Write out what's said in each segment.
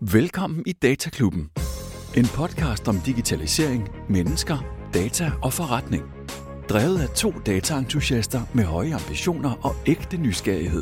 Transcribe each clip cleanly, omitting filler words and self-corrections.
Velkommen i Dataklubben. En podcast om digitalisering, mennesker, data og forretning. Drevet af 2 dataentusiaster med høje ambitioner og ægte nysgerrighed.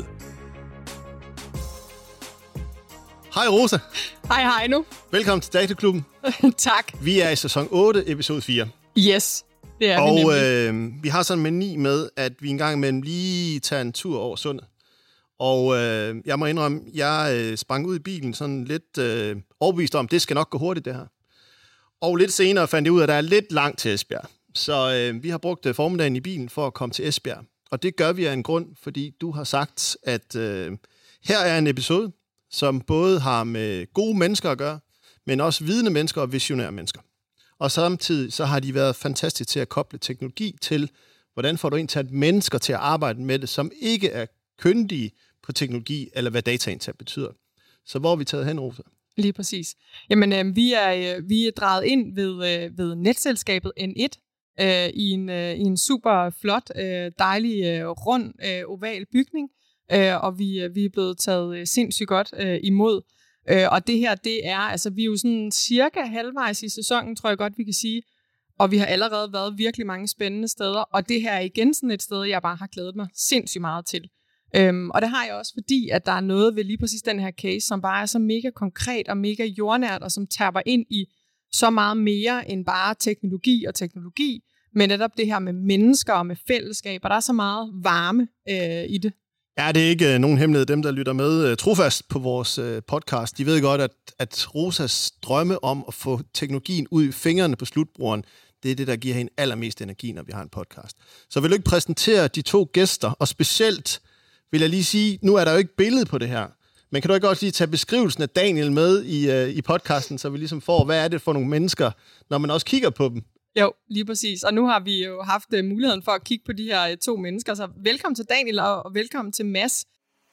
Hej Rosa. Hej Heino. Velkommen til Dataklubben. Tak. Vi er i sæson 8, episode 4. Yes, det er vi nemlig. Og vi har sådan en mani med, at vi en gang imellem lige tager en tur over sundet. Og jeg må indrømme, jeg sprang ud i bilen sådan lidt overbevist om, det skal nok gå hurtigt det her. Og lidt senere fandt jeg ud af, at der er lidt langt til Esbjerg. Så vi har brugt formiddagen i bilen for at komme til Esbjerg. Og det gør vi af en grund, fordi du har sagt, at her er en episode, som både har med gode mennesker at gøre, men også vidende mennesker og visionære mennesker. Og samtidig så har de været fantastiske til at koble teknologi til, hvordan får du egentlig mennesker til at arbejde med det, som ikke er kyndige på teknologi, eller hvad dataindtag betyder. Så hvor er vi taget hen, Rosa? Lige præcis. Jamen, vi er drejet ind ved netselskabet N1 i en super flot, dejlig, rund, oval bygning, og vi er blevet taget sindssygt godt imod. Og det her, det er, altså vi er jo sådan cirka halvvejs i sæsonen, tror jeg godt, vi kan sige, og vi har allerede været virkelig mange spændende steder, og det her er igen sådan et sted, jeg bare har glædet mig sindssygt meget til. Og det har jeg også, fordi at der er noget ved lige præcis den her case, som bare er så mega konkret og mega jordnært, og som tapper ind i så meget mere end bare teknologi, men netop det her med mennesker og med fællesskab, og der er så meget varme i det. Ja, det er ikke nogen hemmelighed. Dem, der lytter med trofast på vores podcast, de ved godt, at Rosas drømme om at få teknologien ud i fingrene på slutbrugeren, det er det, der giver hende allermest energi, når vi har en podcast. Så vil du ikke præsentere de 2 gæster, og specielt vil jeg lige sige, nu er der jo ikke billede på det her, men kan du ikke også lige tage beskrivelsen af Daniel med i podcasten, så vi ligesom får, hvad er det for nogle mennesker, når man også kigger på dem? Jo, lige præcis. Og nu har vi jo haft muligheden for at kigge på de her 2 mennesker, så velkommen til Daniel og velkommen til Mads.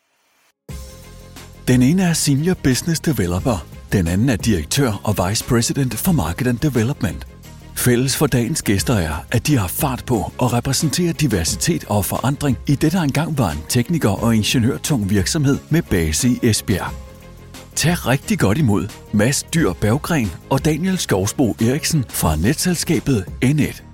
Den ene er Senior Business Developer. Den anden er direktør og Vice President for Market and Development. Fælles for dagens gæster er, at de har fart på og repræsenterer diversitet og forandring i det, der engang var en tekniker- og ingeniørtung virksomhed med base i Esbjerg. Tag rigtig godt imod Mads Dyhr Berggren og Daniel Skovsbo Eriksen fra netselskabet N1.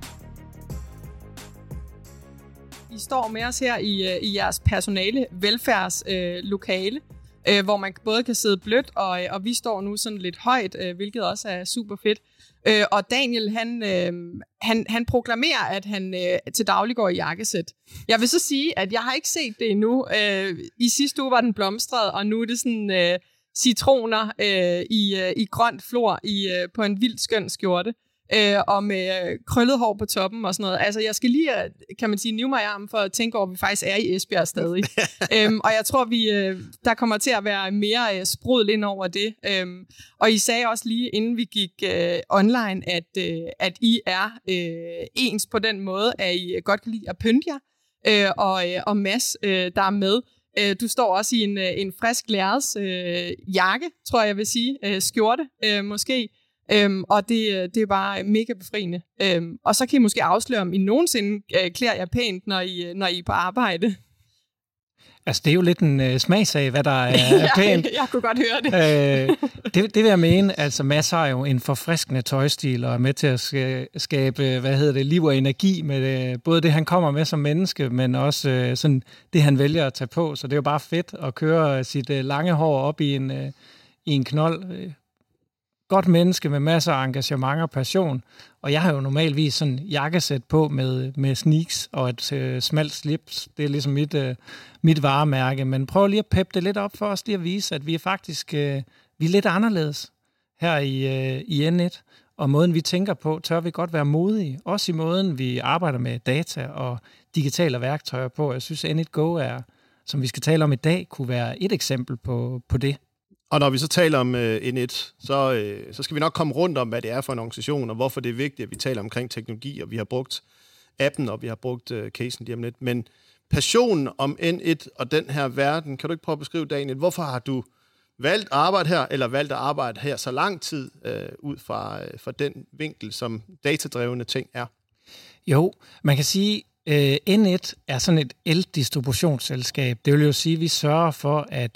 I står med os her i jeres personale velfærdslokale, hvor man både kan sidde blødt, og vi står nu sådan lidt højt, hvilket også er super fedt. Og Daniel, han proklamerer, at han til daglig går i jakkesæt. Jeg vil så sige, at jeg har ikke set det endnu. I sidste uge var den blomstret, og nu er det sådan citroner i grønt flor på en vildt skøn skjorte. Og med krøllet hår på toppen og sådan noget. Altså, jeg skal lige, kan man sige, nive mig i armen for at tænke over, at vi faktisk er i Esbjerg stadig. Og jeg tror, der kommer til at være mere sprudel ind over det. Og I sagde også lige, inden vi gik online, at I er ens på den måde, at I godt kan lide at pynte jer. Og Mads, der er med. Du står også i en frisk lærreds jakke, tror jeg vil sige. Skjorte, måske. Og det er bare mega befriende. Og så kan I måske afsløre, om I nogensinde klæder jer pænt, når I er på arbejde. Altså, det er jo lidt en smagsag, hvad der er pænt. Jeg kunne godt høre det. Det vil jeg mene. Altså, Mads har jo en forfriskende tøjstil, og er med til at skabe, liv og energi med både det, han kommer med som menneske, men også sådan det, han vælger at tage på. Så det er jo bare fedt at køre sit lange hår op i en knold. Godt menneske med masser af engagement og passion, og jeg har jo normalvis sådan jakkesæt på med sneaks og et smalt slips. Det er ligesom mit varemærke, men prøv lige at peppe det lidt op for os, lige at vise, at vi er faktisk vi er lidt anderledes her i N1, og måden vi tænker på, tør vi godt være modige, også i måden vi arbejder med data og digitale værktøjer på. Jeg synes, N1 Go er, som vi skal tale om i dag, kunne være et eksempel på det. Og når vi så taler om N1, så skal vi nok komme rundt om, hvad det er for en organisation, og hvorfor det er vigtigt, at vi taler omkring teknologi, og vi har brugt appen, og vi har brugt casen lige om lidt. Men passionen om N1 og den her verden, kan du ikke prøve at beskrive, Daniel, hvorfor har du valgt at arbejde her, eller valgt at arbejde her så lang tid ud fra den vinkel, som datadrevne ting er? Jo, man kan sige, N1 er sådan et eldistributionsselskab. Det vil jo sige, at vi sørger for, at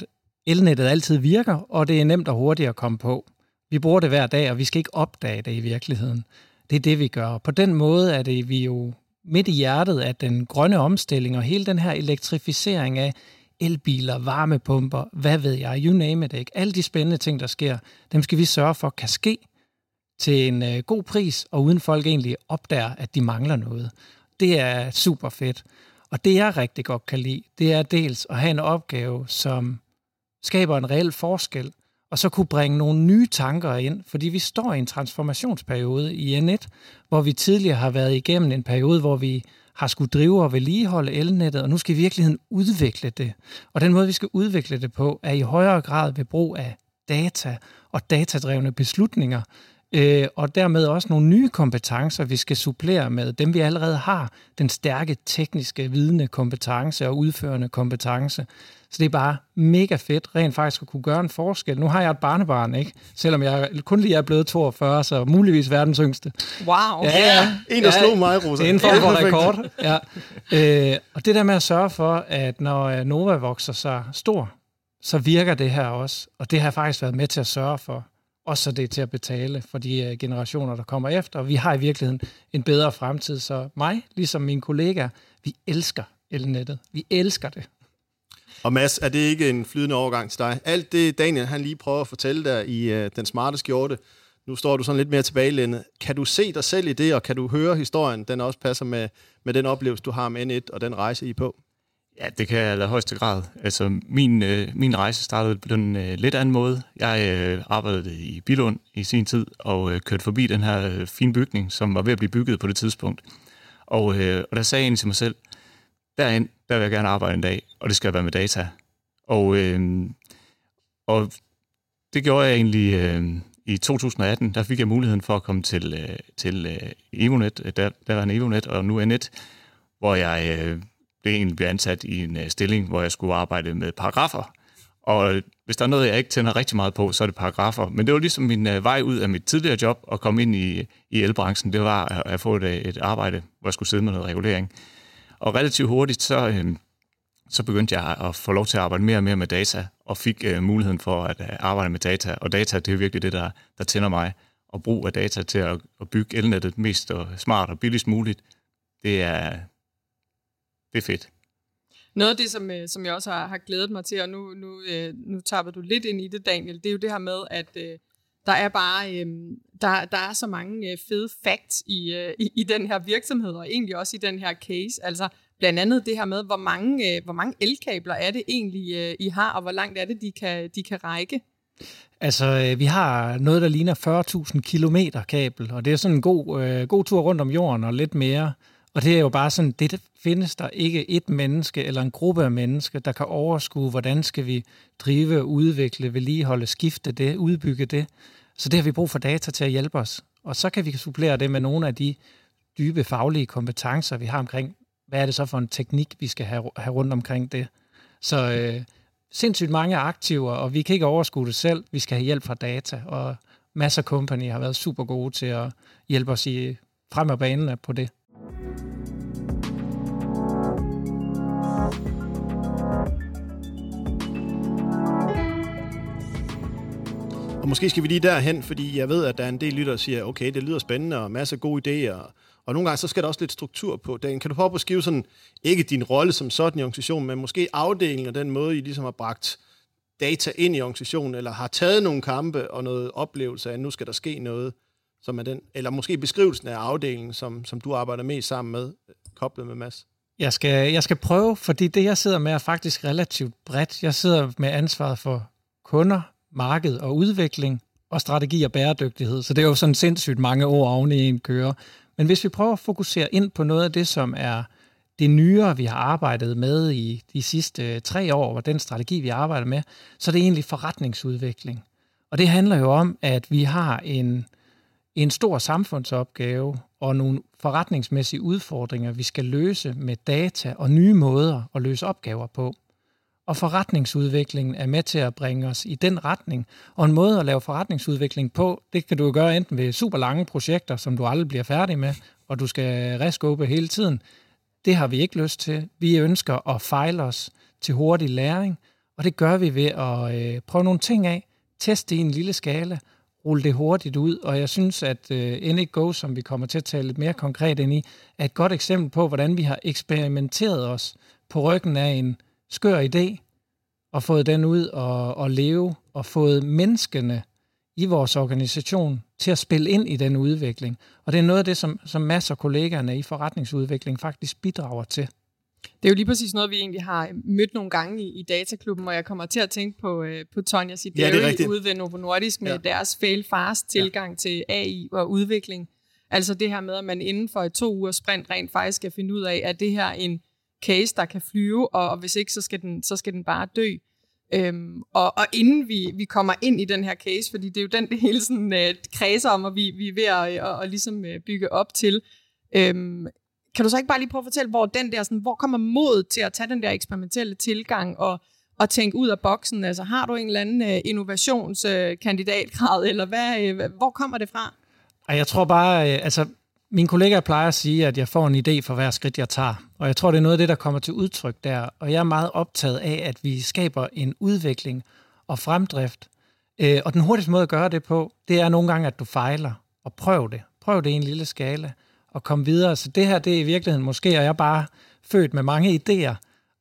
elnettet altid virker, og det er nemt og hurtigt at komme på. Vi bruger det hver dag, og vi skal ikke opdage det i virkeligheden. Det er det, vi gør. På den måde er det vi jo midt i hjertet af den grønne omstilling, og hele den her elektrificering af elbiler, varmepumper, hvad ved jeg, you name it, ikke? Alle de spændende ting, der sker, dem skal vi sørge for kan ske til en god pris, og uden folk egentlig opdager, at de mangler noget. Det er super fedt. Og det, jeg rigtig godt kan lide, det er dels at have en opgave, som skaber en reel forskel, og så kunne bringe nogle nye tanker ind, fordi vi står i en transformationsperiode i N1, hvor vi tidligere har været igennem en periode, hvor vi har skulle drive og vedligeholde elnettet, og nu skal vi i virkeligheden udvikle det. Og den måde, vi skal udvikle det på, er i højere grad ved brug af data og datadrevne beslutninger, og dermed også nogle nye kompetencer, vi skal supplere med dem, vi allerede har, den stærke tekniske, vidende kompetence og udførende kompetence. Så det er bare mega fedt, rent faktisk at kunne gøre en forskel. Nu har jeg et barnebarn, ikke? Selvom jeg kun lige er blevet 42, så muligvis verdens yngste. Wow! Ja. En, der slog mig, Rosa. Det er en form for rekord. Ja. Og det der med at sørge for, at når Nova vokser sig stor, så virker det her også. Og det har jeg faktisk været med til at sørge for. Også så det er til at betale for de generationer, der kommer efter. Og vi har i virkeligheden en bedre fremtid. Så mig, ligesom mine kollegaer, vi elsker elnettet. Vi elsker det. Og Mads, er det ikke en flydende overgang til dig? Alt det, Daniel han lige prøver at fortælle dig i Den Smarte Skjorte, nu står du sådan lidt mere tilbagelændet. Kan du se dig selv i det, og kan du høre historien, den også passer med den oplevelse, du har med N1 og den rejse, I er på? Ja, det kan jeg i højeste grad. Altså, min rejse startede på en lidt anden måde. Jeg arbejdede i Billund i sin tid, og kørte forbi den her fine bygning, som var ved at blive bygget på det tidspunkt. Og der sagde jeg egentlig til mig selv, der vil jeg gerne arbejde en dag, og det skal være med data. Og det gjorde jeg egentlig i 2018. Der fik jeg muligheden for at komme til Evonet, der var en Evonet, og nu N1, hvor jeg blev ansat i en stilling, hvor jeg skulle arbejde med paragrafer. Og hvis der er noget, jeg ikke tænder rigtig meget på, så er det paragrafer. Men det var ligesom min vej ud af mit tidligere job og komme ind i elbranchen. Det var at få et arbejde, hvor jeg skulle sidde med noget regulering. Og relativt hurtigt, så begyndte jeg at få lov til at arbejde mere og mere med data, og fik muligheden for at arbejde med data. Og data, det er virkelig det, der tænder mig. Og brug af data til at bygge elnettet mest og smart og billigst muligt, det er fedt. Noget af det, som jeg også har glædet mig til, og nu tapper du lidt ind i det, Daniel, det er jo det her med, at der er bare der er så mange fede facts i den her virksomhed, og egentlig også i den her case. Altså blandt andet det her med, hvor mange elkabler er det egentlig, I har, og hvor langt er det, de kan række? Altså, vi har noget, der ligner 40.000 kilometer kabel, og det er sådan en god tur rundt om jorden og lidt mere. Og det er jo bare sådan, det findes der ikke et menneske eller en gruppe af mennesker, der kan overskue, hvordan skal vi drive, udvikle, vedligeholde, skifte det, udbygge det. Så det har vi brug for data til at hjælpe os. Og så kan vi supplere det med nogle af de dybe faglige kompetencer, vi har omkring, hvad er det så for en teknik, vi skal have rundt omkring det. Så sindssygt mange aktiver, og vi kan ikke overskue det selv. Vi skal have hjælp fra data, og masser af company har været super gode til at hjælpe os frem af banen på det. Og måske skal vi lige derhen, fordi jeg ved, at der er en del lyttere, der siger, okay, det lyder spændende og masser af gode idéer. Og nogle gange, så skal der også lidt struktur på. Kan du prøve at skrive sådan, ikke din rolle som sådan i organisationen, men måske afdelingen af den måde, I ligesom har bragt data ind i organisationen, eller har taget nogle kampe og noget oplevelse af, at nu skal der ske noget, som er den, eller måske beskrivelsen af afdelingen, som du arbejder mest sammen med, koblet med Mads? Jeg skal prøve, fordi det, jeg sidder med, er faktisk relativt bredt. Jeg sidder med ansvaret for kunder, marked og udvikling, og strategi og bæredygtighed. Så det er jo sådan sindssygt mange ord oven i en kører. Men hvis vi prøver at fokusere ind på noget af det, som er det nyere, vi har arbejdet med i de sidste 3 år, og den strategi, vi arbejder med, så er det egentlig forretningsudvikling. Og det handler jo om, at vi har en stor samfundsopgave og nogle forretningsmæssige udfordringer, vi skal løse med data og nye måder at løse opgaver på. Og forretningsudviklingen er med til at bringe os i den retning. Og en måde at lave forretningsudvikling på, det kan du gøre enten ved super lange projekter, som du aldrig bliver færdig med, og du skal reskåbe hele tiden. Det har vi ikke lyst til. Vi ønsker at fejle os til hurtig læring, Og det gør vi ved at prøve nogle ting af, teste i en lille skala, rulle det hurtigt ud, og jeg synes, at N1Go, som vi kommer til at tale lidt mere konkret ind i, er et godt eksempel på, hvordan vi har eksperimenteret os på ryggen af en skør idé, og fået den ud og leve, og fået menneskene i vores organisation til at spille ind i den udvikling. Og det er noget af det, som masser af kollegaerne i forretningsudvikling faktisk bidrager til. Det er jo lige præcis noget, vi egentlig har mødt nogle gange i Dataklubben, og jeg kommer til at tænke på Tonja Sideri ude ved Novo Nordisk med deres fail-fast-tilgang til AI og udvikling. Altså det her med, at man inden for et 2 ugers sprint rent faktisk skal finde ud af, at det her er en case, der kan flyve, og hvis ikke, så skal den bare dø. Og inden vi kommer ind i den her case, fordi det er jo den, det hele sådan, kredser om, og vi er ved at ligesom bygge op til. Kan du så ikke bare lige prøve at fortælle, hvor kommer mod til at tage den der eksperimentelle tilgang og tænke ud af boksen? Altså har du en eller anden innovationskandidatgrad, eller hvor kommer det fra? Jeg tror bare, mine kollegaer plejer at sige, at jeg får en idé for hver skridt, jeg tager. Og jeg tror, det er noget af det, der kommer til udtryk der. Og jeg er meget optaget af, at vi skaber en udvikling og fremdrift. Og den hurtigste måde at gøre det på, det er nogle gange, at du fejler. Og prøv det. Prøv det i en lille skala. Og komme videre. Så det her, det er i virkeligheden måske, og jeg er bare født med mange idéer.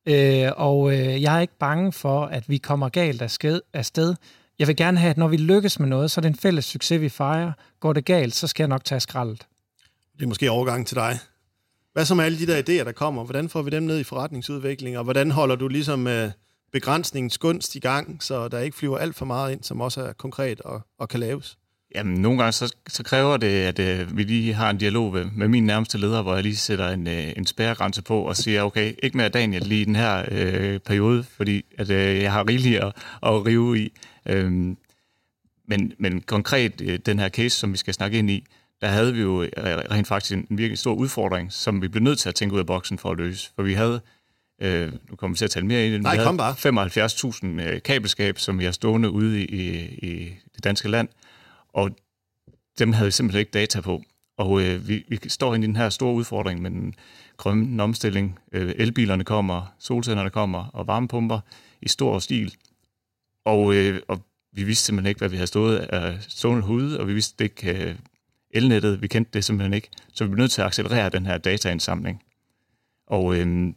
Jeg er ikke bange for, at vi kommer galt af sted. Jeg vil gerne have, at når vi lykkes med noget, så er det en fælles succes, vi fejrer. Går det galt, så skal jeg nok tage skraldet. Det er måske overgang til dig. Hvad så med alle de der idéer, der kommer? Hvordan får vi dem ned i forretningsudvikling, og hvordan holder du ligesom begrænsningens gunst i gang, så der ikke flyver alt for meget ind, som også er konkret og kan laves? Jamen, nogle gange så kræver det, at vi lige har en dialog med min nærmeste leder, hvor jeg lige sætter en spærregrænse på og siger, okay, ikke mere Daniel lige i den her periode, fordi at, jeg har rigeligt at rive i. Men konkret, den her case, som vi skal snakke ind i, der havde vi jo rent faktisk en virkelig stor udfordring, som vi blev nødt til at tænke ud af boksen for at løse. For vi havde, nu kommer vi til at tale mere i det, 75.000 kabelskab, som vi har stående ude i det danske land, og dem havde vi simpelthen ikke data på. Og vi står ind i den her store udfordring med den grønne omstilling. Elbilerne kommer, solcellerne kommer, og varmepumper i stor stil. Og vi vidste simpelthen ikke, hvad vi havde stående ude, og vi vidste ikke elnettet, vi kendte det simpelthen ikke. Så vi blev nødt til at accelerere den her dataindsamling. Og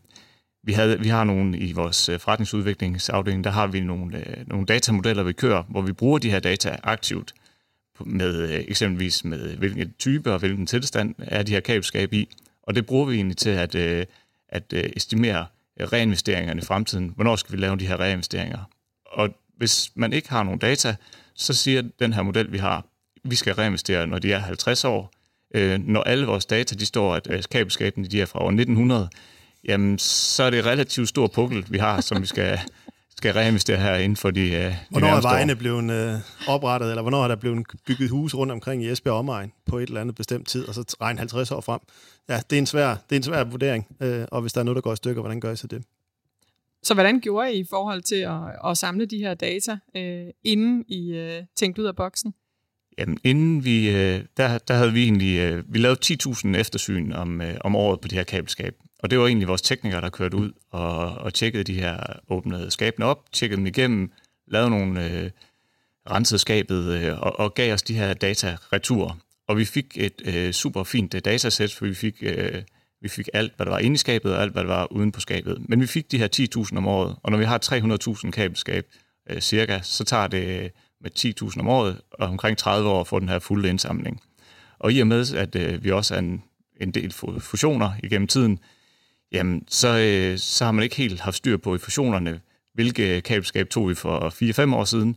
vi har nogle i vores forretningsudviklingsafdeling, der har vi nogle datamodeller, vi kører, hvor vi bruger de her data aktivt, med eksempelvis med hvilken type og hvilken tilstand er de her kabelskab i. Og det bruger vi egentlig til at estimere reinvesteringerne i fremtiden. Hvornår skal vi lave de her reinvesteringer? Og hvis man ikke har nogen data, så siger den her model, vi har, vi skal reinvestere, når de er 50 år. Når alle vores data, de står, at kabelskabene de er fra år 1900, jamen, så er det relativt stor pukkel, vi har, som vi skal reinvestere her inden for de hvornår er vejene blevet oprettet, eller hvornår er der blevet bygget hus rundt omkring i Esbjerg omegn på et eller andet bestemt tid, og så regne 50 år frem. Ja, det er en svær vurdering, og hvis der er noget, der går i stykker, hvordan gør I så det? Så hvordan gjorde I i forhold til at samle de her data, inden I tænkte ud af boksen? Jamen, inden der havde vi egentlig, vi lavede 10.000 eftersyn om året på de her kabelskab. Og det var egentlig vores teknikere, der kørte ud og tjekkede de her, åbnede skabene op, tjekkede dem igennem, lavede nogle rensede skabet og gav os de her data retur. Og vi fik et super fint datasæt, for vi fik alt, hvad der var inde i skabet, og alt, hvad der var uden på skabet. Men vi fik de her 10.000 om året, og når vi har 300.000 kabelskab cirka, så tager det med 10.000 om året, og omkring 30 år for den her fulde indsamling. Og i og med, at vi også er en del fusioner igennem tiden, jamen, så har man ikke helt haft styr på i fusionerne, hvilke kabelskab tog vi for 4-5 år siden.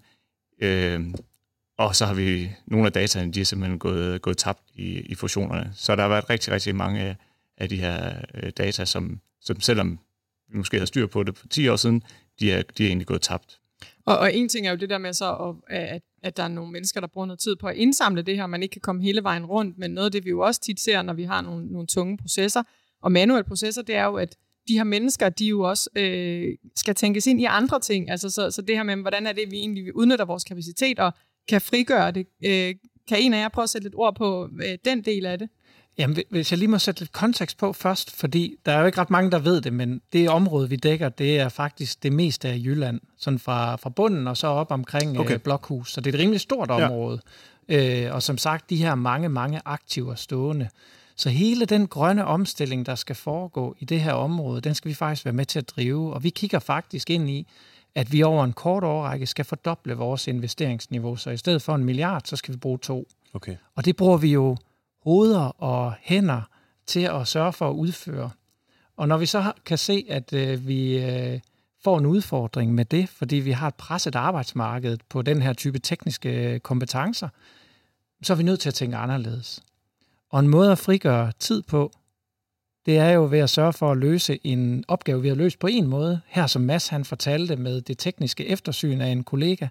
Og så har vi nogle af dataene, de er simpelthen gået tabt i fusionerne. Så der har været rigtig, rigtig mange af de her data, som selvom vi måske havde styr på det for 10 år siden, de er egentlig gået tabt. Og en ting er jo det der med så, at der er nogle mennesker, der bruger noget tid på at indsamle det her, man ikke kan komme hele vejen rundt, men noget af det, vi jo også tit ser, når vi har nogle tunge processer, og manuelle processer, det er jo, at de her mennesker, de jo også skal tænkes ind i andre ting. Altså, så det her med, hvordan er det, vi egentlig udnytter vores kapacitet og kan frigøre det. Kan en af jer prøve at sætte lidt ord på den del af det? Jamen, hvis jeg lige må sætte lidt kontekst på først, fordi der er jo ikke ret mange, der ved det, men det område, vi dækker, det er faktisk det meste af Jylland, sådan fra bunden og så op omkring Blokhus. Så det er et rimelig stort område. Ja. Og som sagt, de her mange aktiver stående. Så hele den grønne omstilling, der skal foregå i det her område, den skal vi faktisk være med til at drive. Og vi kigger faktisk ind i, at vi over en kort årrække skal fordoble vores investeringsniveau. Så i stedet for 1 milliard, så skal vi bruge 2. Okay. Og det bruger vi jo hoveder og hænder til at sørge for at udføre. Og når vi så kan se, at vi får en udfordring med det, fordi vi har et presset arbejdsmarked på den her type tekniske kompetencer, så er vi nødt til at tænke anderledes. Og en måde at frigøre tid på, det er jo ved at sørge for at løse en opgave, vi har løst på en måde. Her som Mads han fortalte med det tekniske eftersyn af en kollega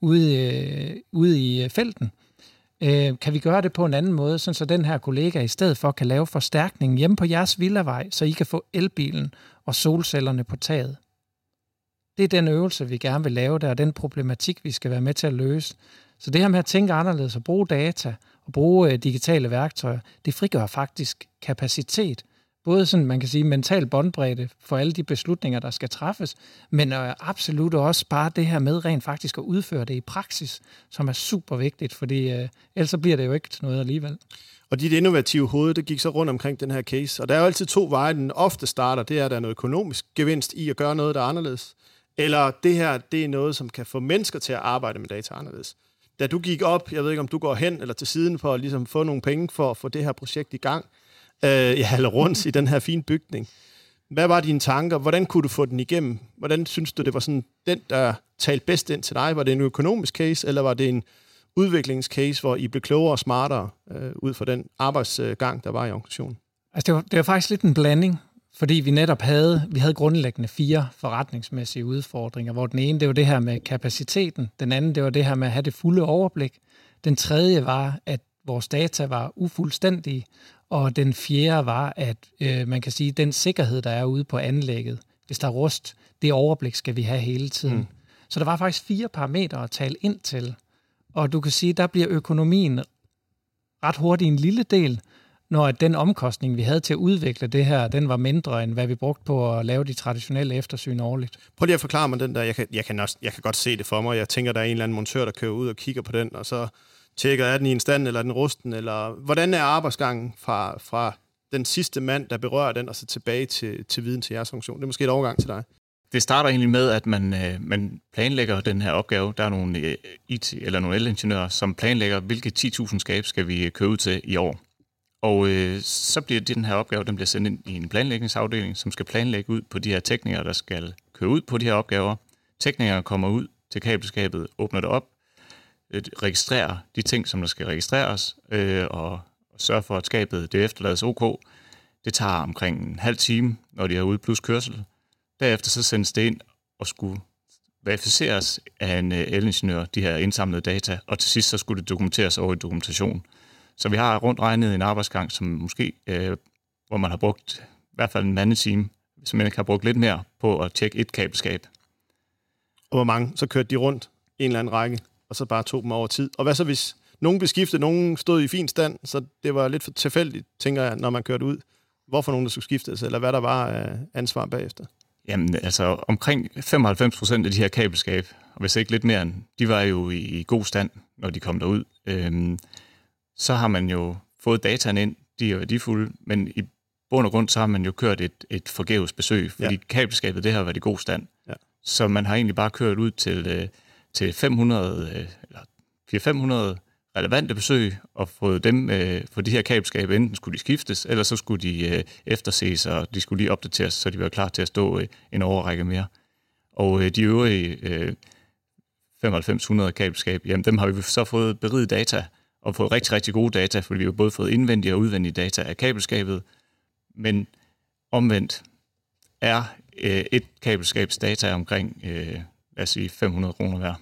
ude i felten. Kan vi gøre det på en anden måde, så den her kollega i stedet for kan lave forstærkning hjemme på jeres villavej, så I kan få elbilen og solcellerne på taget. Det er den øvelse, vi gerne vil lave der, og den problematik, vi skal være med til at løse. Så det her med at tænke anderledes og bruge data og bruge digitale værktøjer, det frigør faktisk kapacitet. Både sådan, man kan sige, mental båndbredde for alle de beslutninger, der skal træffes, men absolut også bare det her med rent faktisk at udføre det i praksis, som er super vigtigt, fordi ellers så bliver det jo ikke til noget alligevel. Og dit innovative hoved, det gik så rundt omkring den her case, og der er jo altid 2 veje, den ofte starter. Det er, at der er noget økonomisk gevinst i at gøre noget, der er anderledes. Eller det her, det er noget, som kan få mennesker til at arbejde med data anderledes. Da du gik op, jeg ved ikke, om du går hen eller til siden for at ligesom få nogle penge for at få det her projekt i gang, eller rundt i den her fine bygning. Hvad var dine tanker? Hvordan kunne du få den igennem? Hvordan synes du, det var sådan den, der talte bedst ind til dig? Var det en økonomisk case, eller var det en udviklingscase, hvor I blev klogere og smartere ud fra den arbejdsgang, der var i organisationen? Altså det var faktisk lidt en blanding, fordi vi netop havde grundlæggende 4 forretningsmæssige udfordringer, hvor den ene, det var det her med kapaciteten, den anden, det var det her med at have det fulde overblik, den tredje var, at vores data var ufuldstændige, og den fjerde var, at man kan sige, den sikkerhed, der er ude på anlægget, hvis der er rust, det overblik skal vi have hele tiden. Så der var faktisk 4 parametre at tale ind til, og du kan sige, der bliver økonomien ret hurtigt en lille del, når den omkostning, vi havde til at udvikle det her, den var mindre, end hvad vi brugte på at lave de traditionelle eftersyn årligt. Prøv lige at forklare mig den der. Jeg kan godt se det for mig. Jeg tænker, der er en eller anden montør, der kører ud og kigger på den, og så tjekker, er den i en stand, eller er den rusten, eller hvordan er arbejdsgangen fra den sidste mand, der berører den, og så tilbage til viden til jeres funktion? Det er måske et overgang til dig. Det starter egentlig med, at man planlægger den her opgave. Der er nogle IT eller nogle elingeniører, som planlægger, hvilke 10.000 skab skal vi køre ud til i år. Og så bliver den her opgave, den bliver sendt ind i en planlægningsafdeling, som skal planlægge ud på de her teknikere, der skal køre ud på de her opgaver. Teknikere kommer ud til kabelskabet, åbner det op, registrerer de ting, som der skal registreres, og sørger for, at skabet det efterlades OK. Det tager omkring en halv time, når de er ude plus kørsel. Derefter så sendes det ind og skulle verificeres af en elingeniør, de her indsamlede data, og til sidst så skulle det dokumenteres over i dokumentation. Så vi har rundt regnet en arbejdsgang, som måske, hvor man har brugt i hvert fald en mandetime, som man ikke har brugt lidt mere på at tjekke et kabelskab. Og hvor mange? Så kørte de rundt en eller anden række, og så bare tog dem over tid. Og hvad så, hvis nogen blev skiftet, nogen stod i fin stand, så det var lidt for tilfældigt, tænker jeg, når man kørte ud, hvorfor nogen, der skulle skiftes, eller hvad der var af ansvar bagefter? Jamen, altså omkring 95% af de her kabelskab, og hvis ikke lidt mere end, de var jo i god stand, når de kom derud. Så har man jo fået dataen ind, de er værdifulde, men i bund og grund, så har man jo kørt et forgæves besøg, fordi kabelskabet, det har været i god stand. Ja. Så man har egentlig bare kørt ud til 500, eller 400-500 relevante besøg, og fået dem for de her kabelskaber, enten skulle de skiftes, eller så skulle de efterses, og de skulle lige opdateres, så de var klar til at stå en overrække mere. Og de øvrige 9500 kabelskab, jamen dem har vi så fået beriget data, og fået rigtig, rigtig gode data, fordi vi har både fået indvendige og udvendige data af kabelskabet, men omvendt er et kabelskabs data omkring, lad os sige, 500 kroner hver.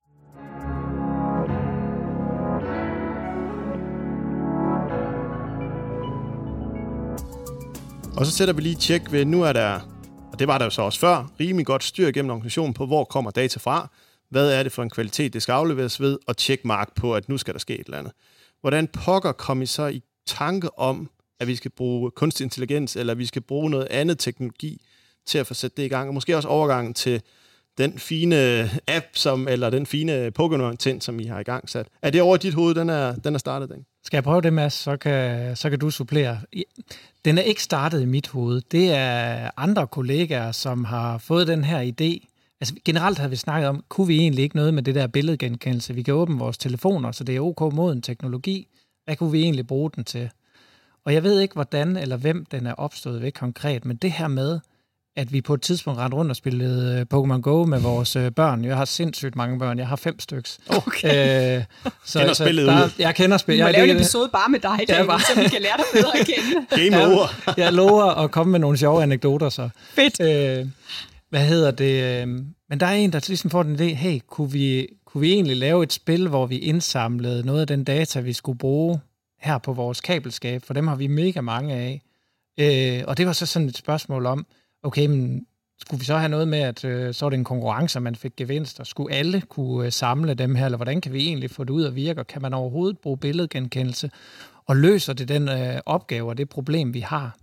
Og så sætter vi lige et tjek ved, nu er der, og det var der jo så også før, rimelig godt styr gennem organisationen på, hvor kommer data fra, hvad er det for en kvalitet, det skal afleveres ved, og checkmark på, at nu skal der ske et eller andet. Hvordan pokker kom I så i tanke om at vi skal bruge kunstig intelligens, eller vi skal bruge noget andet teknologi til at få sat det i gang. Og måske også overgangen til den fine app, eller den fine Pokémon-ting, som I har i gang sat. Er det over dit hoved, den er startet, den? Skal jeg prøve det, Mads? Så kan du supplere. Den er ikke startet i mit hoved. Det er andre kollegaer, som har fået den her idé. Altså generelt har vi snakket om, kunne vi egentlig ikke noget med det der billedgenkendelse? Vi kan åbne vores telefoner, så det er OK moden teknologi. Hvad kunne vi egentlig bruge den til? Og jeg ved ikke, hvordan eller hvem den er opstået ved konkret, men det her med, at vi på et tidspunkt rendte rundt og spillede Pokémon Go med vores børn. Jeg har sindssygt mange børn. Jeg har 5 styks. Okay. Kender spillet ud. Jeg kender spillet. Du må lave en episode bare med dig, Daniel, så vi kan lære dig bedre at kende. Game over. Jeg lover at komme med nogle sjove anekdoter, så. Fedt. Hvad hedder det? Men der er en, der ligesom får den idé, hey, kunne vi egentlig lave et spil, hvor vi indsamlede noget af den data, vi skulle bruge her på vores kabelskab, for dem har vi mega mange af. Og det var så sådan et spørgsmål om, okay, men skulle vi så have noget med, at så var det en konkurrence, og man fik gevinster? Skulle alle kunne samle dem her, eller hvordan kan vi egentlig få det ud at virke? Og kan man overhovedet bruge billedgenkendelse? Og løser det den opgave og det problem, vi har?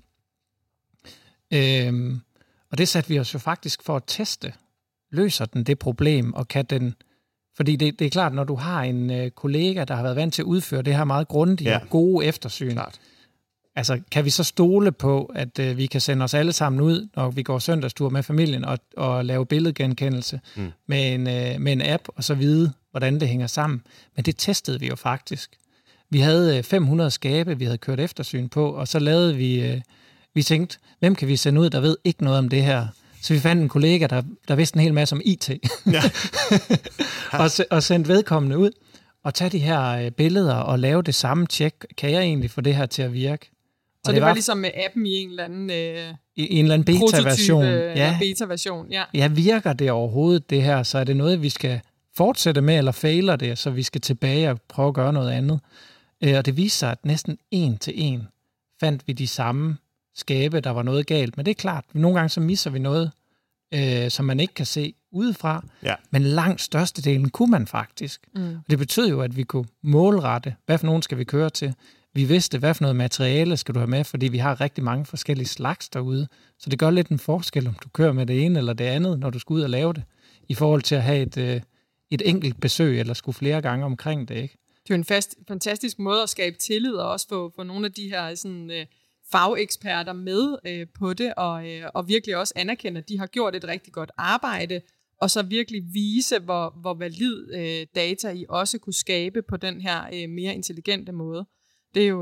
Og det satte vi os jo faktisk for at teste. Løser den det problem, og kan den... Fordi det er klart, når du har en kollega, der har været vant til at udføre det her meget grundige og gode eftersyn, klart. Altså, kan vi så stole på, at vi kan sende os alle sammen ud, når vi går søndagstur med familien og lave billedgenkendelse med en app, og så vide, hvordan det hænger sammen? Men det testede vi jo faktisk. Vi havde 500 skabe, vi havde kørt eftersyn på, og så lavede vi tænkte, hvem kan vi sende ud, der ved ikke noget om det her? Så vi fandt en kollega, der vidste en hel masse om IT. Ja. og sendte vedkommende ud, og tage de her billeder og lave det samme tjek. Kan jeg egentlig få det her til at virke? Så det var ligesom med appen i en eller anden, en eller anden beta-version. Beta-version, ja. Ja, virker det overhovedet det her? Så er det noget, vi skal fortsætte med, eller fejler det, så vi skal tilbage og prøve at gøre noget andet? Og det viste sig, at næsten 1 til 1 fandt vi de samme skabe, der var noget galt. Men det er klart, nogle gange så misser vi noget, som man ikke kan se udefra. Ja. Men langt størstedelen kunne man faktisk. Og det betød jo, at vi kunne målrette, hvad for nogen skal vi køre til. Vi vidste, hvad for noget materiale skal du have med, fordi vi har rigtig mange forskellige slags derude. Så det gør lidt en forskel, om du kører med det ene eller det andet, når du skal ud og lave det, i forhold til at have et enkelt besøg, eller skulle flere gange omkring det, ikke? Det er jo en fantastisk måde at skabe tillid, og også få nogle af de her sådan, fageksperter med på det, og virkelig også anerkende, at de har gjort et rigtig godt arbejde, og så virkelig vise, hvor valid data I også kunne skabe på den her mere intelligente måde. Det er jo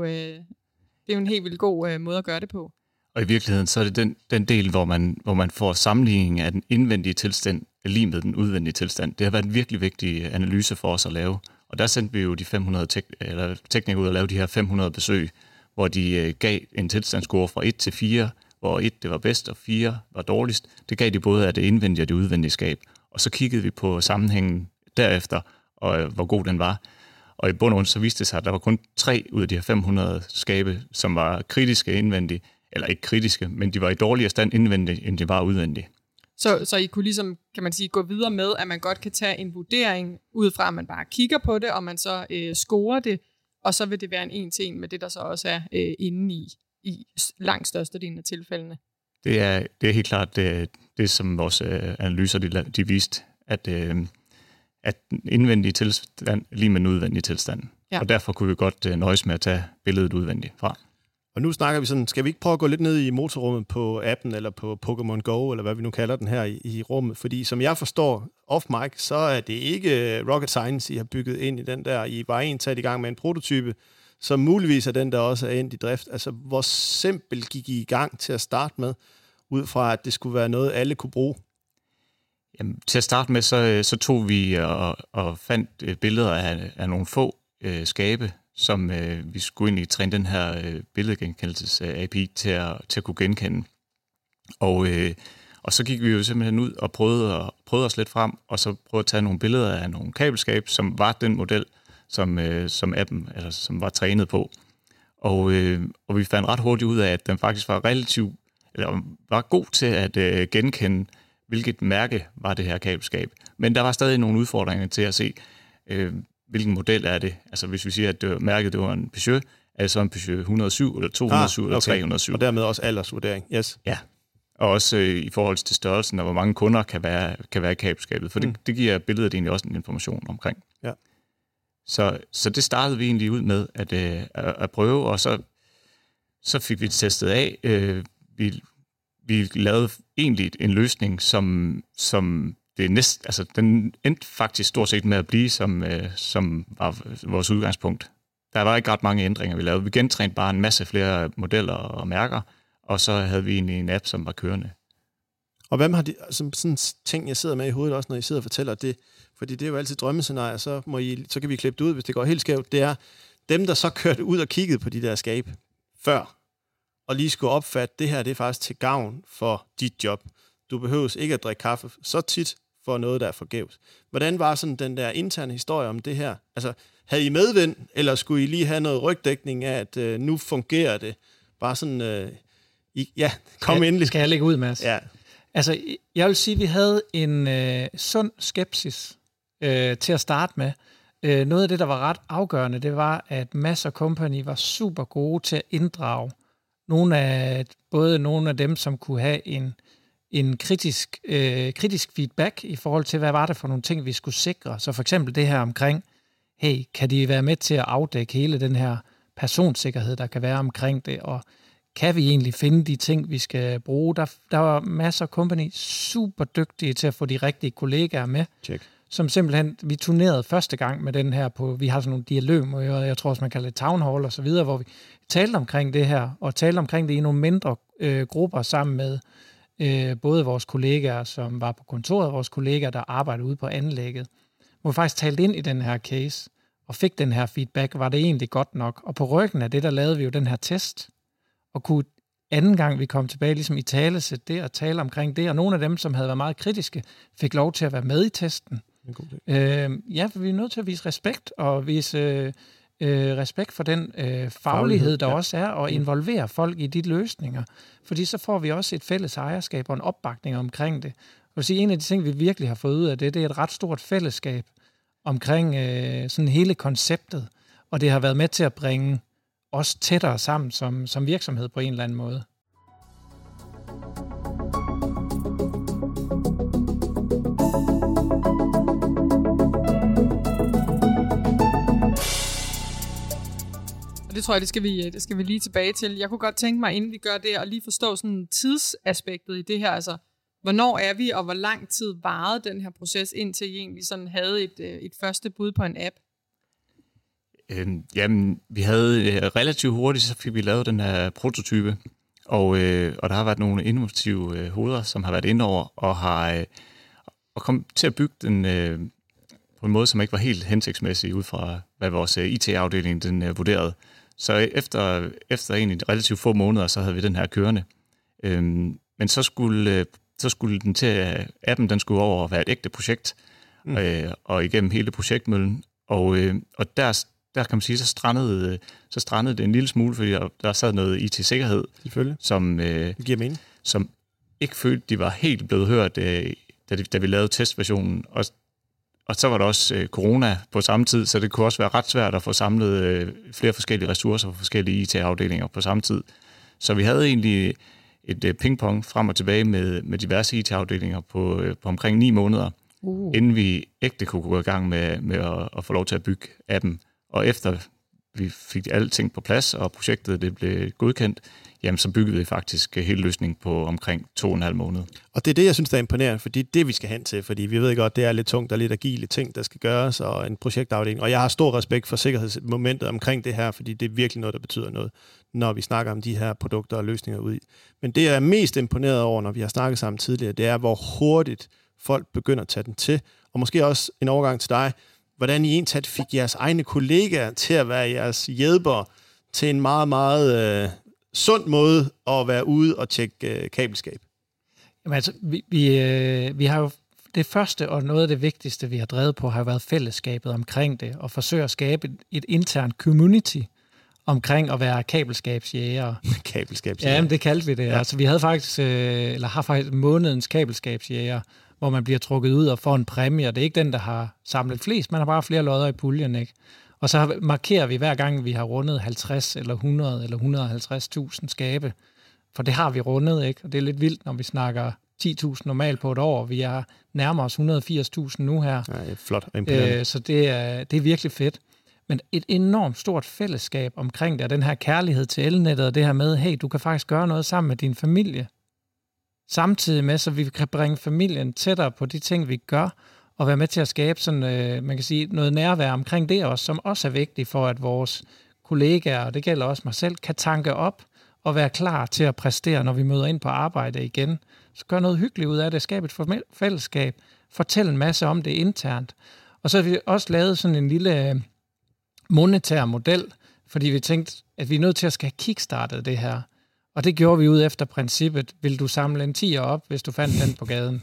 en helt vildt god måde at gøre det på. Og i virkeligheden, så er det den del, hvor man får sammenligning af den indvendige tilstand lige med den udvendige tilstand. Det har været en virkelig vigtig analyse for os at lave. Og der sendte vi jo de 500 teknikere ud og lave de her 500 besøg, hvor de gav en tilstandsscore fra 1 til 4, hvor 1 det var bedst, og 4 var dårligst. Det gav de både af det indvendige og det udvendige skab. Og så kiggede vi på sammenhængen derefter, og hvor god den var. Og i bund og grund så viste det sig, at der var kun 3 ud af de her 500 skabe, som var kritiske indvendigt, eller ikke kritiske, men de var i dårligere stand indvendigt, end de var udvendigt. Så I kunne ligesom, kan man sige, gå videre med, at man godt kan tage en vurdering ud fra, at man bare kigger på det, og man så scorer det, og så vil det være en 1-til-1 med det, der så også er inde i langt størstedelen af tilfældene. Det er helt klart det som vores analyser de viste, at den indvendige tilstand lige med den udvendige tilstand. Ja. Og derfor kunne vi godt nøjes med at tage billedet udvendigt fra. Og nu snakker vi sådan, skal vi ikke prøve at gå lidt ned i motorrummet på appen, eller på Pokémon Go, eller hvad vi nu kalder den her i rummet? Fordi som jeg forstår off-mic, så er det ikke rocket science, I har bygget ind i den der. I var egentlig taget i gang med en prototype, som muligvis er den, der også er endt i drift. Altså, hvor simpelt gik I gang til at starte med, ud fra at det skulle være noget, alle kunne bruge? Jamen, til at starte med, så tog vi og fandt billeder af nogle få skabe, som vi skulle egentlig træne den her billedgenkendelses-API til at kunne genkende. Og så gik vi jo simpelthen ud og prøvede os lidt frem, og så prøvede at tage nogle billeder af nogle kabelskab, som var den model, som appen, eller som var trænet på. Og vi fandt ret hurtigt ud af, at den faktisk var god til at genkende, hvilket mærke var det her kabelskab. Men der var stadig nogle udfordringer til at se, hvilken model er det. Altså hvis vi siger, at mærket det var en Peugeot, er det så en Peugeot 107, eller 207, eller 307. Og dermed også aldersvurdering, yes. Ja, og også i forhold til størrelsen, og hvor mange kunder kan være i kabelskabet, for det giver billedet egentlig også en information omkring. Ja. Så det startede vi egentlig ud med at prøve, og så fik vi det testet af. Vi lavede egentlig en løsning, som det den endte faktisk stort set med at blive, som var vores udgangspunkt. Der var ikke ret mange ændringer, vi lavede. Vi gentrænede bare en masse flere modeller og mærker, og så havde vi egentlig en app, som var kørende. Og hvad har de, som sådan ting, jeg sidder med i hovedet også, når I sidder og fortæller det, fordi det er jo altid drømmescenarier, så kan vi klippe det ud, hvis det går helt skævt, det er dem, der så kørte ud og kiggede på de der skab før, og lige skulle opfatte, det her det er faktisk til gavn for dit job. Du behøves ikke at drikke kaffe så tit for noget, der er forgæves. Hvordan var sådan den der interne historie om det her? Altså, havde I medvind, eller skulle I lige have noget rygdækning af, at nu fungerer det? Bare sådan, kom endelig. Skal jeg lægge ud, Mads? Ja. Altså, jeg vil sige, at vi havde en sund skepsis til at starte med. Noget af det, der var ret afgørende, det var, at Mads & Company var super gode til at inddrage både nogle af dem, som kunne have en kritisk feedback i forhold til, hvad var det for nogle ting, vi skulle sikre. Så for eksempel det her omkring, hey, kan de være med til at afdække hele den her personsikkerhed, der kan være omkring det, og kan vi egentlig finde de ting, vi skal bruge? Der var masser af company super dygtige til at få de rigtige kollegaer med. Check. Som simpelthen, vi turnerede første gang med den her vi har sådan nogle dialogmøder, jeg tror også, man kalder det town hall og så videre, hvor vi talte omkring det her, og talte omkring det i nogle mindre grupper sammen med både vores kollegaer, som var på kontoret, og vores kollegaer, der arbejdede ude på anlægget. Hvor vi faktisk talte ind i den her case, og fik den her feedback, var det egentlig godt nok? Og på ryggen af det, der lavede vi jo den her test, og kunne anden gang, vi kom tilbage, ligesom i talesæt det, og tale omkring det, og nogle af dem, som havde været meget kritiske, fik lov til at være med i testen. For vi er nødt til at vise respekt, og vise respekt for den faglighed, der også er, og involvere folk i de løsninger. Fordi så får vi også et fælles ejerskab og en opbakning omkring det. Jeg vil sige, en af de ting, vi virkelig har fået ud af det er et ret stort fællesskab omkring sådan hele konceptet, og det har været med til at bringe os tættere sammen som virksomhed på en eller anden måde. Det tror jeg, det skal vi lige tilbage til. Jeg kunne godt tænke mig, inden vi gør det, at lige forstå sådan tidsaspektet i det her. Altså, hvornår er vi, og hvor lang tid varede den her proces, indtil I egentlig sådan havde et første bud på en app? Vi havde relativt hurtigt, så fik vi lavet den her prototype, og der har været nogle innovative hoveder, som har været inde over, og kom til at bygge den på en måde, som ikke var helt hensigtsmæssig ud fra, hvad vores IT-afdeling den vurderede. Så efter egentlig relativt få måneder, så havde vi den her kørende. Men så skulle den til, appen den skulle over at være et ægte projekt, og igennem hele projektmøllen. Og der kan man sige, så strandede det en lille smule, fordi der sad noget IT-sikkerhed, som, det giver mening, som ikke følte, de var helt blevet hørt, da vi lavede testversionen. Og så var der også corona på samme tid, så det kunne også være ret svært at få samlet flere forskellige ressourcer fra forskellige IT-afdelinger på samme tid. Så vi havde egentlig et pingpong frem og tilbage med diverse IT-afdelinger på omkring 9 måneder, inden vi ægte kunne gå i gang med at få lov til at bygge appen. Og efter vi fik alting på plads, og projektet det blev godkendt, jamen så byggede vi faktisk hele løsningen på omkring 2,5 måneder. Og det er det, jeg synes, der er imponerende, fordi det er det, vi skal hen til, fordi vi ved godt, det er lidt tungt og lidt agile ting, der skal gøres, og en projektafdeling. Og jeg har stor respekt for sikkerhedsmomentet omkring det her, fordi det er virkelig noget, der betyder noget, når vi snakker om de her produkter og løsninger ud i. Men det, jeg er mest imponeret over, når vi har snakket sammen tidligere, det er, hvor hurtigt folk begynder at tage den til, og måske også en overgang til dig, hvordan I egentlig fik jeres egne kollegaer til at være jeres hjælpere til en meget, meget sund måde at være ude og tjekke kabelskab. Jamen altså, vi har jo det første og noget af det vigtigste, vi har drevet på, har været fællesskabet omkring det, og forsøge at skabe et internt community omkring at være kabelskabsjæger. Kabelskabsjæger? Ja, men det kaldte vi det. Ja. Altså, vi havde faktisk, har faktisk månedens kabelskabsjæger, hvor man bliver trukket ud og får en præmie, og det er ikke den, der har samlet flest, man har bare flere lodder i puljen, ikke? Og så markerer vi hver gang, vi har rundet 50 eller 100 eller 150.000 skabe. For det har vi rundet, ikke? Og det er lidt vildt, når vi snakker 10.000 normalt på et år. Vi er nærmere os 180.000 nu her. Ja, flot. Så det er virkelig fedt. Men et enormt stort fællesskab omkring det, og den her kærlighed til elnettet, og det her med, hey, du kan faktisk gøre noget sammen med din familie. Samtidig med, så vi kan bringe familien tættere på de ting, vi gør, og være med til at skabe sådan, man kan sige, noget nærvær omkring det også, som også er vigtigt for, at vores kollegaer, og det gælder også mig selv, kan tanke op og være klar til at præstere, når vi møder ind på arbejde igen. Så gør noget hyggeligt ud af det, skabe et fællesskab, fortælle en masse om det internt. Og så har vi også lavet sådan en lille monetær model, fordi vi tænkte, at vi er nødt til at skal have kickstartet det her. Og det gjorde vi ud efter princippet, vil du samle en 10'er op, hvis du fandt den på gaden?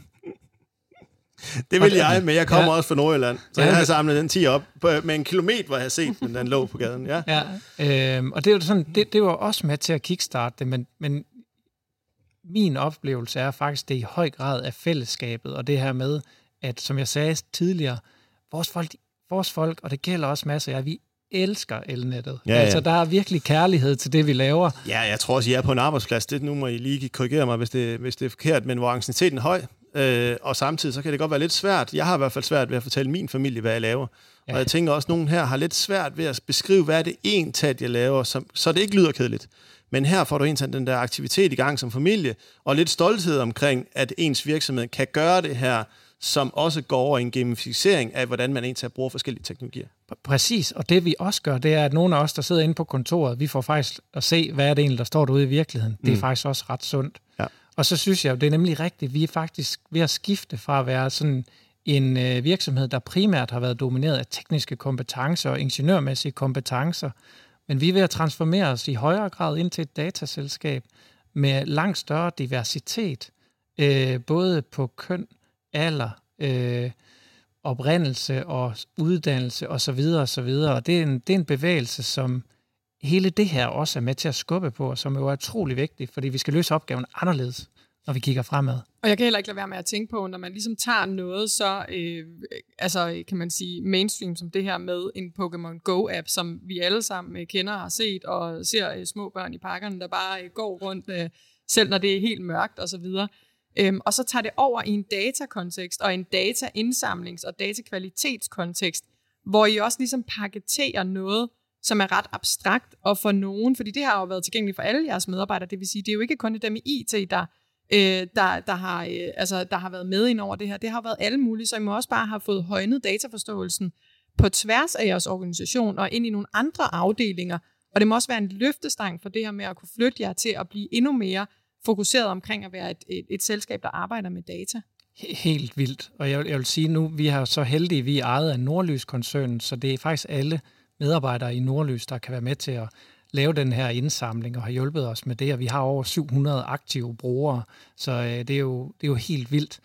Det vil jeg, men jeg kommer også fra Nordjylland, så jeg har samlet den 10 op med en kilometer, hvor jeg har set den, den lå på gaden. Ja. Og det var sådan, det var også med til at kickstarte det, men min oplevelse er faktisk, det i høj grad af fællesskabet, og det her med, at som jeg sagde tidligere, vores folk, og det gælder også masser af vi elsker elnettet. Ja. Altså, der er virkelig kærlighed til det, vi laver. Ja, jeg tror også, I er på en arbejdsplads. Det nu må I lige korrigere mig, hvis det er forkert, men hvor ancienniteten er høj, og samtidig så kan det godt være lidt svært. Jeg har i hvert fald svært ved at fortælle min familie, hvad jeg laver. Ja. Og jeg tænker også, at nogen her har lidt svært ved at beskrive, hvad er det egentlig, jeg laver, så det ikke lyder kedeligt. Men her får du egentlig den der aktivitet i gang som familie, og lidt stolthed omkring, at ens virksomhed kan gøre det her, som også går over i en gamificering af, hvordan man egentlig bruger forskellige teknologier. Præcis, og det vi også gør, det er, at nogle af os, der sidder inde på kontoret, vi får faktisk at se, hvad er det egentlig, der står derude i virkeligheden. Det er faktisk også ret sundt. Ja. Og så synes jeg, det er nemlig rigtigt, vi er faktisk ved at skifte fra at være sådan en virksomhed, der primært har været domineret af tekniske kompetencer og ingeniørmæssige kompetencer, men vi er ved at transformere os i højere grad ind til et dataselskab med langt større diversitet, både på køn, alder, oprindelse og uddannelse osv. osv. Og det er en bevægelse, som hele det her også er med til at skubbe på, og som jo er utrolig vigtigt, fordi vi skal løse opgaven anderledes, når vi kigger fremad. Og jeg kan heller ikke lade være med at tænke på, når man ligesom tager noget så, kan man sige, mainstream som det her med en Pokémon Go-app, som vi alle sammen kender og har set, og ser små børn i parkerne, der bare går rundt, selv når det er helt mørkt osv., og så tager det over i en datakontekst og en dataindsamlings- og datakvalitetskontekst, hvor I også ligesom paketerer noget, som er ret abstrakt, og for nogen, fordi det har jo været tilgængeligt for alle jeres medarbejdere, det vil sige, det er jo ikke kun dem i IT, der har været med ind over det her, det har været alle mulige, så I må også bare have fået højnet dataforståelsen på tværs af jeres organisation og ind i nogle andre afdelinger, og det må også være en løftestang for det her med at kunne flytte jer til at blive endnu mere fokuseret omkring at være et selskab, der arbejder med data. Helt vildt. Og jeg vil sige nu, vi har så heldige, vi er ejet af Nordlys-koncernen, så det er faktisk alle medarbejdere i Nordlys, der kan være med til at lave den her indsamling og har hjulpet os med det, og vi har over 700 aktive brugere, så det er jo helt vildt.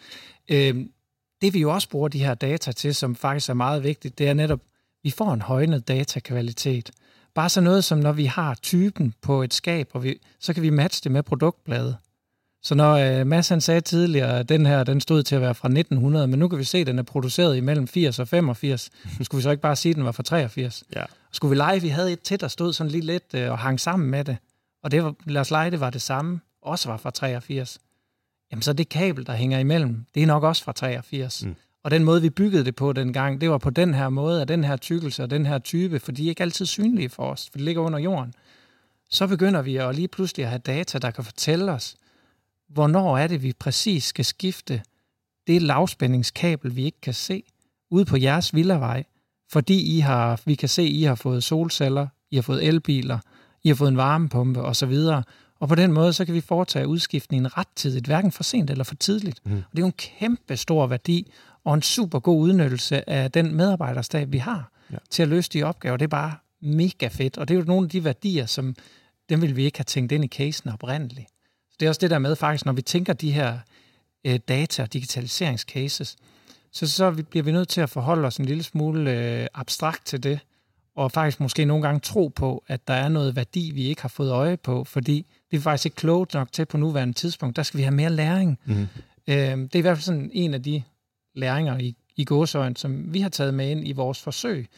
Det vi jo også bruger de her data til, som faktisk er meget vigtigt, det er netop, vi får en højnet datakvalitet. Bare så noget som, når vi har typen på et skab, og så kan vi matche det med produktbladet. Så når Mads han sagde tidligere, at den her den stod til at være fra 1900, men nu kan vi se, at den er produceret imellem 80 og 85. Nu skulle vi så ikke bare sige, at den var fra 83. Ja. Skulle vi lege, vi havde et til, der stod sådan lige lidt og hang sammen med det. Og det var, lad os lege, det var det samme, også var fra 83. Jamen så det kabel, der hænger imellem, det er nok også fra 83. Og den måde, vi byggede det på dengang, det var på den her måde, af den her tykkelse og den her type, for de er ikke altid synlige for os, for de ligger under jorden. Så begynder vi at lige pludselig at have data, der kan fortælle os, hvornår er det, vi præcis skal skifte det lavspændingskabel, vi ikke kan se, ude på jeres villavej, fordi vi kan se, I har fået solceller, I har fået elbiler, I har fået en varmepumpe osv., og på den måde, så kan vi foretage udskiftningen rettidigt, hverken for sent eller for tidligt. Og det er jo en kæmpe stor værdi, og en super god udnyttelse af den medarbejderstab, vi har, til at løse de opgaver. Det er bare mega fedt, og det er jo nogle af de værdier, som dem vil vi ikke have tænkt ind i casen oprindeligt. Så det er også det der med faktisk, når vi tænker de her data- og digitaliseringscases, så bliver vi nødt til at forholde os en lille smule abstrakt til det, og faktisk måske nogle gange tro på, at der er noget værdi, vi ikke har fået øje på, fordi vi er faktisk ikke kloge nok til på nuværende tidspunkt. Der skal vi have mere læring. Det er i hvert fald sådan en af de læringer i gåseøjne, som vi har taget med ind i vores forsøg,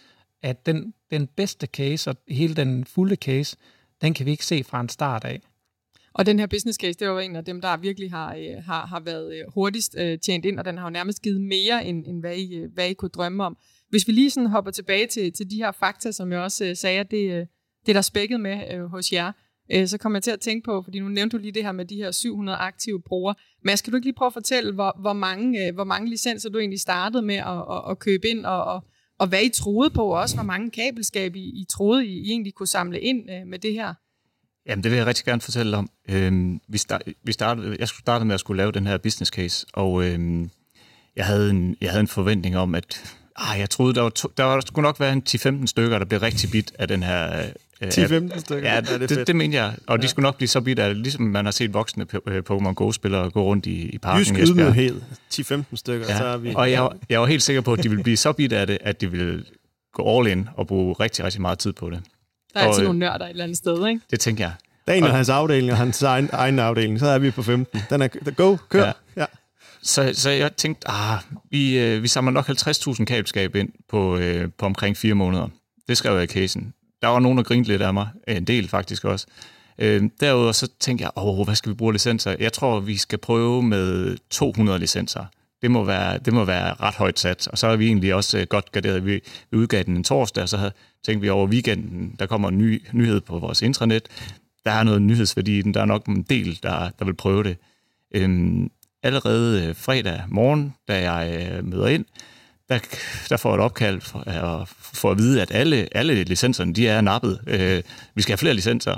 at den bedste case og hele den fulde case, den kan vi ikke se fra en start af. Og den her business case, det var en af dem, der virkelig har været hurtigst tjent ind, og den har jo nærmest givet mere, end hvad I kunne drømme om. Hvis vi lige sådan hopper tilbage til de her fakta, som jeg også sagde, at det er der spækket med hos jer, så kommer jeg til at tænke på, fordi nu nævnte du lige det her med de her 700 aktive brugere. Men skal du ikke lige prøve at fortælle, hvor mange licenser du egentlig startede med at købe ind, og hvad I troede på, og også hvor mange kabelskab I troede, I egentlig kunne samle ind med det her? Jamen, det vil jeg rigtig gerne fortælle om. Jeg startede med at skulle lave den her business case, og jeg havde en forventning om, at jeg troede, der skulle nok være en 10-15 stykker, der blev rigtig bit af den her... 10-15 stykker? Ja, det mente jeg. Og de skulle nok blive så bit af, ligesom man har set voksne Pokémon Go-spillere gå rundt i parken. Jysk ydmyghed. 10-15 stykker, ja. Så er vi... Og jeg var helt sikker på, at de ville blive så bit af det, at de ville gå all in og bruge rigtig, rigtig meget tid på det. Der er altid nogle nørder et eller andet sted, ikke? Det tænker jeg. Daniel og hans afdeling og hans egen afdeling, så er vi på 15. Den er go, kør. Ja. Så jeg tænkte, vi samler nok 50.000 kabelskab ind på omkring 4 måneder. Det skrev jeg i casen. Der var nogen, der grinte lidt af mig. En del faktisk også. Derudover så tænkte jeg, hvad skal vi bruge licenser? Jeg tror, vi skal prøve med 200 licenser. Det må være ret højt sat. Og så er vi egentlig også godt garderet. Vi udgav den en torsdag, og så tænkte vi over weekenden, der kommer en ny nyhed på vores intranet. Der er noget nyhedsværdi i den. Der er nok en del, der vil prøve det. Allerede fredag morgen, da jeg møder ind, der får et opkald for at vide, at alle licenserne, de er nappet. Vi skal have flere licenser.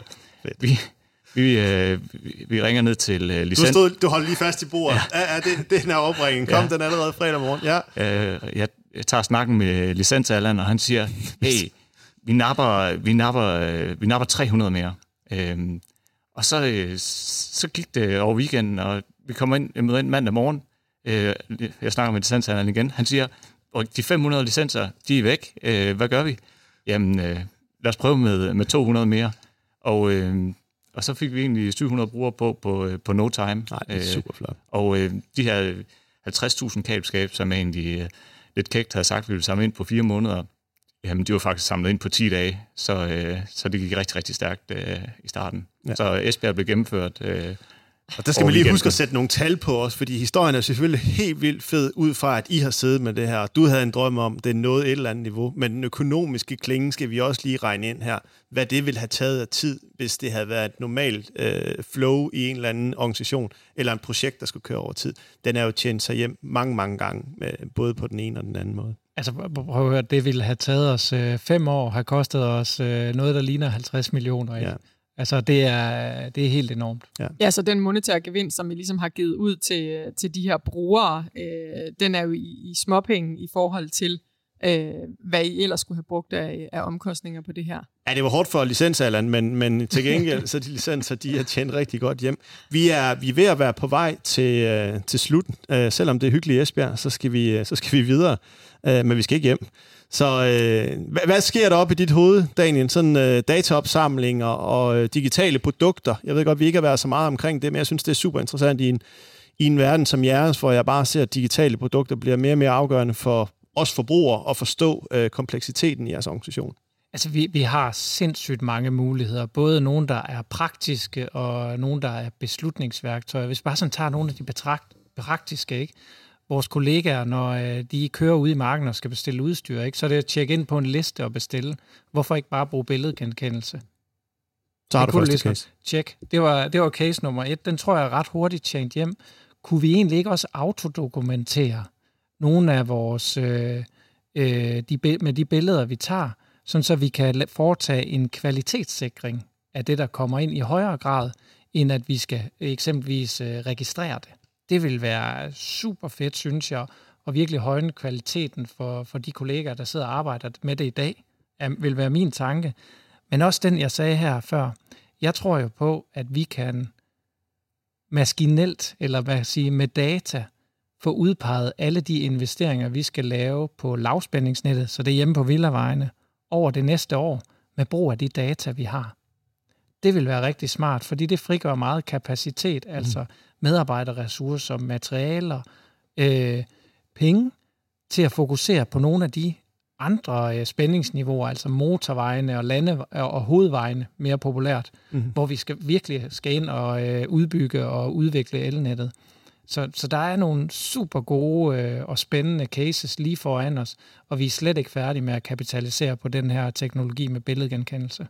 Vi ringer ned til licens. Du holder lige fast i bordet. Ja, det er opringen. Kom, den allerede fredag morgen. Ja. Jeg tager snakken med licensaleren, og han siger, hey, vi napper 300 mere. Og så gik det over weekenden, og vi kommer møder ind mandag morgen. Jeg snakker med licensaleren igen. Han siger, de 500 licenser, de er væk. Hvad gør vi? Jamen, lad os prøve med 200 mere. Og så fik vi egentlig 700 brugere på no time. Nej, det er super flot. Og de her 50.000 kabelskab, som jeg egentlig lidt kægt havde sagt, vi ville samle ind på 4 måneder, jamen de var faktisk samlet ind på 10 dage, så det gik rigtig, rigtig stærkt i starten. Ja. Så Esbjerg blev gennemført. Og der skal man lige huske at sætte nogle tal på os, fordi historien er selvfølgelig helt vildt fed ud fra, at I har siddet med det her. Du havde en drøm om, det nåede et eller andet niveau, men den økonomiske klinge skal vi også lige regne ind her. Hvad det ville have taget af tid, hvis det havde været et normalt flow i en eller anden organisation, eller et projekt, der skulle køre over tid. Den er jo tjent sig hjem mange, mange gange, både på den ene og den anden måde. Altså, prøv at høre, det ville have taget os 5 år, har kostet os noget, der ligner 50 millioner. Ja. Altså, det er helt enormt. Ja, så den monetære gevinst, som vi ligesom har givet ud til de her brugere, den er jo i småpenge i forhold til, hvad I ellers skulle have brugt af omkostninger på det her. Ja, det var hårdt for licensalderen, men til gengæld, så de licenser, de har tjent rigtig godt hjem. Vi er ved at være på vej til slut. Selvom det er hyggeligt i Esbjerg, så skal vi videre, men vi skal ikke hjem. Så hvad sker der op i dit hoved, Daniel? Sådan dataopsamlinger og digitale produkter. Jeg ved godt, vi ikke har været så meget omkring det, men jeg synes, det er super interessant i en verden som jeres, hvor jeg bare ser, at digitale produkter bliver mere og mere afgørende for os forbrugere at forstå kompleksiteten i jeres organisation. Altså, vi har sindssygt mange muligheder. Både nogle, der er praktiske, og nogle, der er beslutningsværktøjer. Hvis bare sådan tager nogle af de praktiske, ikke? Vores kollegaer, når de kører ud i marken og skal bestille udstyr, ikke? Så er det at tjekke ind på en liste og bestille. Hvorfor ikke bare bruge billedgenkendelse? Så har du første case. Tjek. Det var case nummer 1. Den tror jeg er ret hurtigt tjent hjem. Kunne vi egentlig ikke også autodokumentere nogle af vores med de billeder, vi tager, sådan så vi kan foretage en kvalitetssikring af det, der kommer ind i højere grad, end at vi skal eksempelvis registrere det. Det vil være super fedt, synes jeg, og virkelig højne kvaliteten for de kollegaer, der sidder og arbejder med det i dag, vil være min tanke. Men også den, jeg sagde her før. Jeg tror jo på, at vi kan maskinelt, eller hvad jeg siger, med data, få udpeget alle de investeringer, vi skal lave på lavspændingsnettet, så det er hjemme på villavejene, over det næste år, med brug af de data, vi har. Det vil være rigtig smart, fordi det frigør meget kapacitet, altså medarbejderressourcer, materialer, penge, til at fokusere på nogle af de andre spændingsniveauer, altså motorvejene og og hovedvejene mere populært, hvor vi virkelig skal ind og udbygge og udvikle elnettet. Så der er nogle super gode og spændende cases lige foran os, og vi er slet ikke færdige med at kapitalisere på den her teknologi med billedgenkendelse.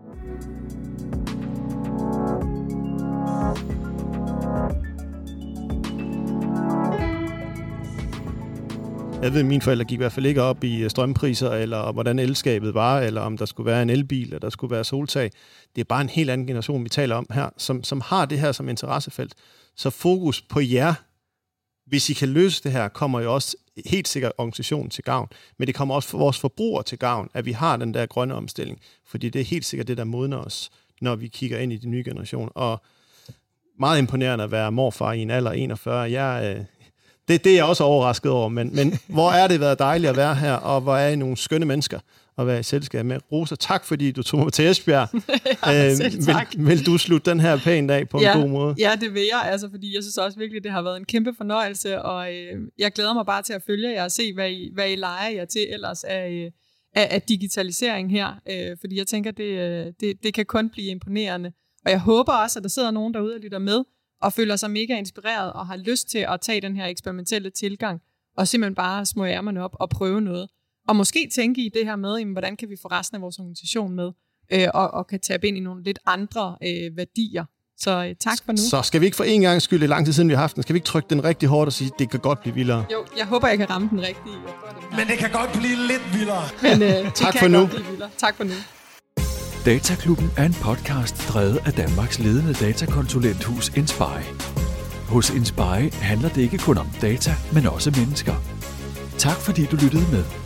Jeg ved, at mine forældre gik i hvert fald ikke op i strømpriser, eller hvordan elskabet var, eller om der skulle være en elbil, eller der skulle være soltag. Det er bare en helt anden generation, vi taler om her, som har det her som interessefelt. Så fokus på jer. Hvis I kan løse det her, kommer jo også helt sikkert organisationen til gavn. Men det kommer også for vores forbrugere til gavn, at vi har den der grønne omstilling. Fordi det er helt sikkert det, der modner os, når vi kigger ind i de nye generationer. Og meget imponerende at være morfar i en alder 41. Det er jeg også overrasket over, men hvor er det været dejligt at være her, og hvor er I nogle skønne mennesker at være i selskab med. Rosa, tak fordi du tog mig til Esbjerg. Vil du slutte den her pænt af på en god måde? Ja, det vil jeg, altså, fordi jeg synes også virkelig, det har været en kæmpe fornøjelse, og jeg glæder mig bare til at følge jer og se, hvad I leger jer til ellers af digitalisering her, fordi jeg tænker, det kan kun blive imponerende. Og jeg håber også, at der sidder nogen derude og lytter med, og føler sig mega inspireret og har lyst til at tage den her eksperimentelle tilgang, og simpelthen bare små ærmerne op og prøve noget. Og måske tænke i det her med, jamen, hvordan kan vi få resten af vores organisation med, og kan tabe ind i nogle lidt andre værdier. Så tak for nu. Så skal vi ikke for en gang skyld, i lang tid siden vi har haft den, skal vi ikke trykke den rigtig hårdt og sige, det kan godt blive vildere? Jo, jeg håber, jeg kan ramme den rigtige. Men det kan godt blive lidt vildere. Men tak for nu. Tak for nu. Dataklubben er en podcast drevet af Danmarks ledende datakonsulenthus Inspire. Hos Inspire handler det ikke kun om data, men også mennesker. Tak fordi du lyttede med.